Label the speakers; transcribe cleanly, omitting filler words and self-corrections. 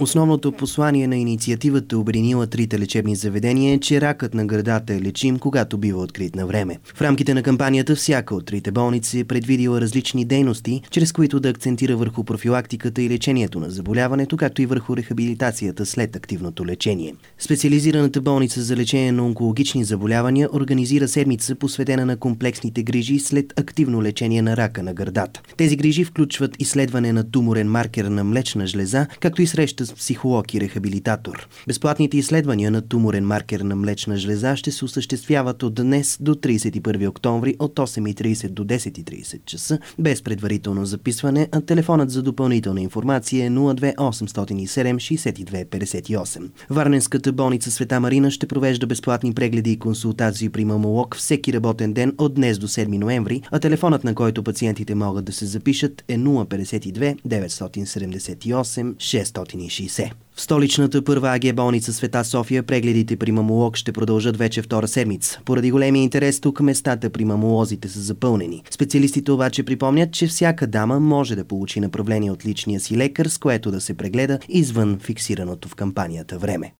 Speaker 1: Основното послание на инициативата, обединила трите лечебни заведения, е, че ракът на гърдата е лечим, когато бива открит на време. В рамките на кампанията всяка от трите болници е предвидила различни дейности, чрез които да акцентира върху профилактиката и лечението на заболяването, както и върху рехабилитацията след активното лечение. Специализираната болница за лечение на онкологични заболявания организира седмица, посветена на комплексните грижи след активно лечение на рака на гърдата. Тези грижи включват изследване на туморен маркер на млечна жлеза, както и среща с психолог и рехабилитатор. Безплатните изследвания на туморен маркер на млечна жлеза ще се осъществяват от днес до 31 октомври от 8:30 до 10:30 часа, без предварително записване, а телефонът за допълнителна информация е 02 807 62 58. Варненската болница Света Марина ще провежда безплатни прегледи и консултации при мамолог всеки работен ден от днес до 7 ноември, а телефонът, на който пациентите могат да се запишат, е 052 978 660. В столичната първа АГ болница Света София прегледите при мамолог ще продължат вече втора седмица. Поради големия интерес тук местата при мамолозите са запълнени. Специалистите обаче припомнят, че всяка дама може да получи направление от личния си лекар, с което да се прегледа извън фиксираното в кампанията време.